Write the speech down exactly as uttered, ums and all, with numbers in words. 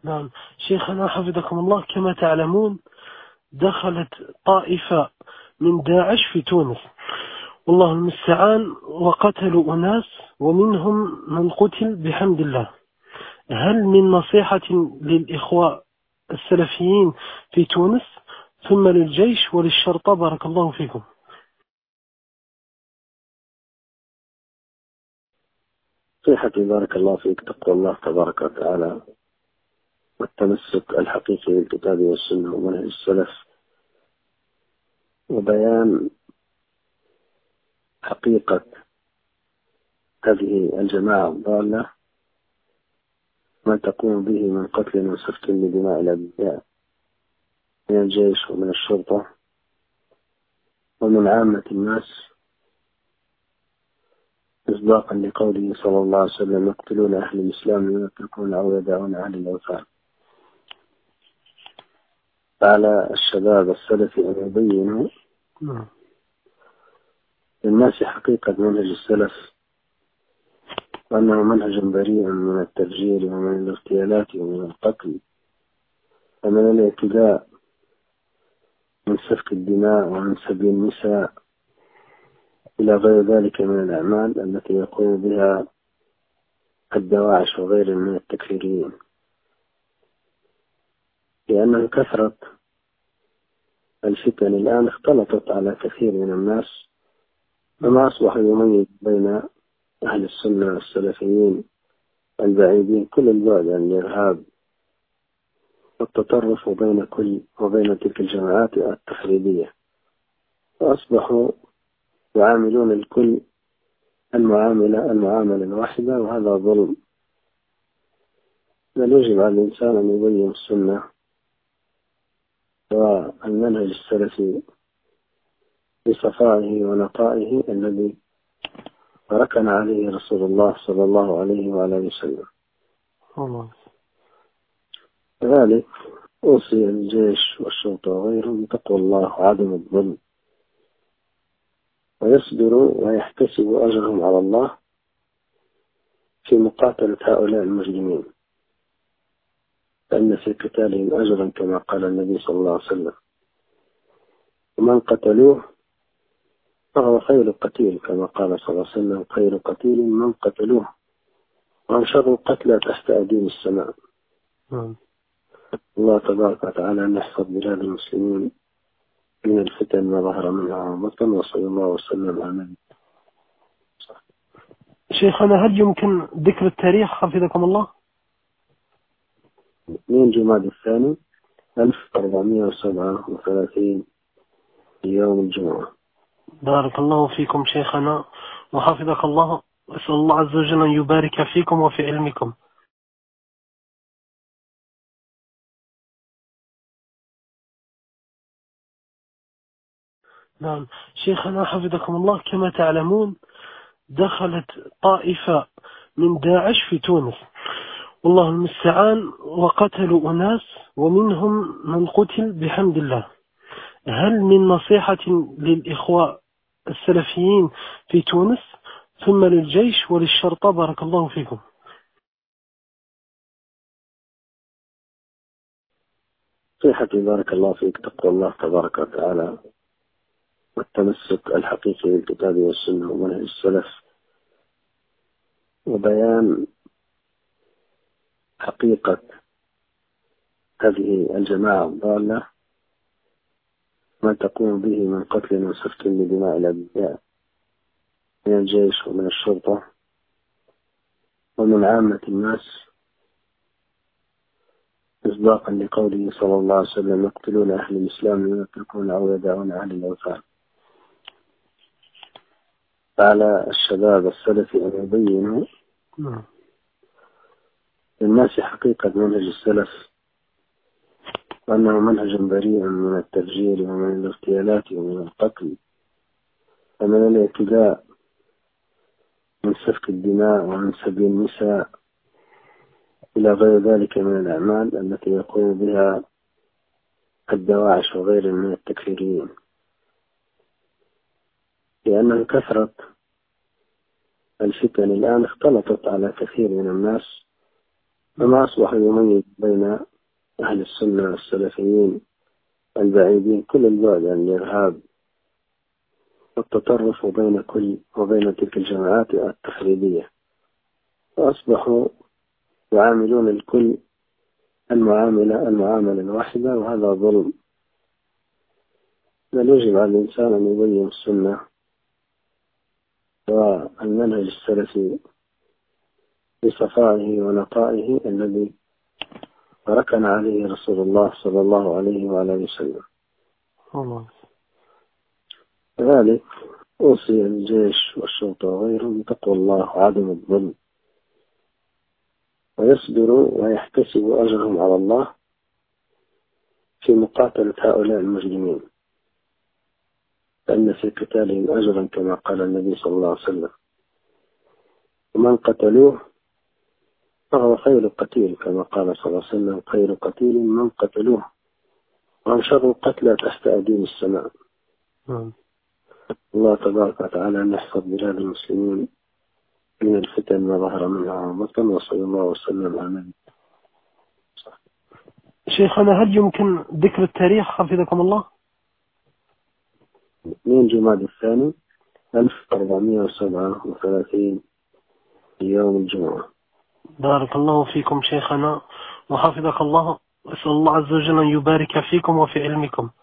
نعم شيخنا حفظكم الله، كما تعلمون دخلت طائفة من داعش في تونس والله المستعان، وقتلوا أناس ومنهم من قتل بحمد الله. هل من نصيحة للإخوة السلفيين في تونس ثم للجيش وللشرطة؟ بارك الله فيكم. صيحتي بارك الله فيك تقوى الله تبارك وتعالى والتمسك الحقيقي بالكتاب والسنة ومنهج السلف، وبيان حقيقة هذه الجماعة الضالة، ما تقوم به من قتل وسفك لدماء الأبرياء من الجيش ومن الشرطة ومن عامة الناس، إصداقا لقوله صلى الله عليه وسلم: يقتلون أهل الإسلام ويتركون أو يدعون أهل الأوثان. على الشباب السلفي أن يبينوا للناس حقيقة منهج السلف، وأنه منهج بريء من التفجير ومن الاغتيالات ومن القتل ومن الاعتداء، من سفك الدماء ومن سبي النساء إلى غير ذلك من الأعمال التي يقوم بها الدواعش وغير من التكفيريين، لأن كثرة الفتن الآن اختلطت على كثير من الناس، وما أصبح يميز بين أهل السنة والسلفيين البعيدين كل البعد عن الإرهاب والتطرف وبين كل وبين تلك الجماعات التخريبية، وأصبحوا يعاملون الكل المعاملة المعاملة الواحدة، وهذا ظلم. بل يجب على الإنسان أن يبين السنة والمنهج السلفي بصفائه ونقائه الذي تركنا عليه رسول الله صلى الله عليه وعلى اله وسلم. لذلك أوصي الجيش والشرطة وغيرهم بتقوى الله وعدم الظلم، ويصبروا ويحتسبوا أجرهم على الله في مقاتلة هؤلاء المجرمين، فإن في قتالهم أجرا كما قال النبي صلى الله عليه وسلم: ومن قتلوه فهو خير قتيل كما قال صلى الله عليه وسلم: خير قتيل من قتلوه، وعن شر القتلى تحت أديم السماء. الله تبارك وتعالى أن يحفظ بلاد المسلمين من الفتن ما ظهر منها وبطن، وصلى الله وسلم على النبي. شيخنا هل يمكن ذكر التاريخ حفظكم الله؟ اثنين جمادى الثاني ألف وأربعمائة وسبعة وثلاثين يوم الجمعة. بارك الله فيكم شيخنا وحفظك الله، أسأل الله عز وجل أن يبارك فيكم وفي علمكم. نعم شيخنا حفظكم الله، كما تعلمون دخلت طائفة من داعش في تونس والله المستعان، وقتلوا أناس ومنهم من قتل بحمد الله. هل من نصيحة للإخوة السلفيين في تونس ثم للجيش وللشرطة؟ بارك الله فيكم. صيحتي بارك الله فيك تقوى الله تبارك وتعالى والتمسك الحقيقي بالكتاب والسنة ومنهج السلف، وبيان حقيقة هذه الجماعة الضالة، ما تقوم به من قتل وسفك لدماء الأبرياء من الجيش ومن الشرطة ومن عامة الناس، إصداقا لقوله صلى الله عليه وسلم: يقتلون أهل الإسلام ويتركون أو يدعون أهل الأوثان. على الشباب السلفي أن يبينوا للناس حقيقة منهج السلف، وأنه منهج بريء من التفجير ومن الاغتيالات ومن القتل ومن الاعتداء، من سفك الدماء ومن سبي النساء إلى غير ذلك من الأعمال التي يقوم بها الدواعش وغير من التكفيريين، لأن كثرة الفتن الآن اختلطت على كثير من الناس، فما أصبح يميز بين أهل السنة السلفيين البعيدين كل البعد عن الإرهاب والتطرف وبين كل وبين تلك الجماعات التخريبية، فأصبحوا يعاملون الكل المعاملة المعاملة الواحدة، وهذا ظلم. بل يجب على الإنسان أن يبين السنة والمنهج السلفي بصفائه ونقائه الذي تركنا عليه رسول الله صلى الله عليه وعلى آله وسلم. الله. كذلك أوصي الجيش والشرطة وغيرهم بتقوى الله وعدم الظلم، ويصبروا ويحتسبوا أجرهم على الله في مقاتلة هؤلاء المجرمين، فإن في قتالهم أجرا كما قال النبي صلى الله عليه وسلم، ومن قتلوه فهو خير قتيل كما قال صلى الله عليه وسلم: خير قتيل من قتلوه، وهم شر قتلى تحت أديم السماء. الله تبارك وتعالى أن يحفظ بلاد المسلمين من الفتن ما ظهر منها وبطن، وصلى الله وسلم على النبي. شيخنا، هل يمكن ذكر التاريخ حفظكم الله؟ اثنين جماد الثاني ألف وأربعمائة وسبعة وثلاثين يوم الجمعة. بارك الله فيكم شيخنا وحفظك الله، أسأل الله عز وجل أن يبارك فيكم وفي علمكم.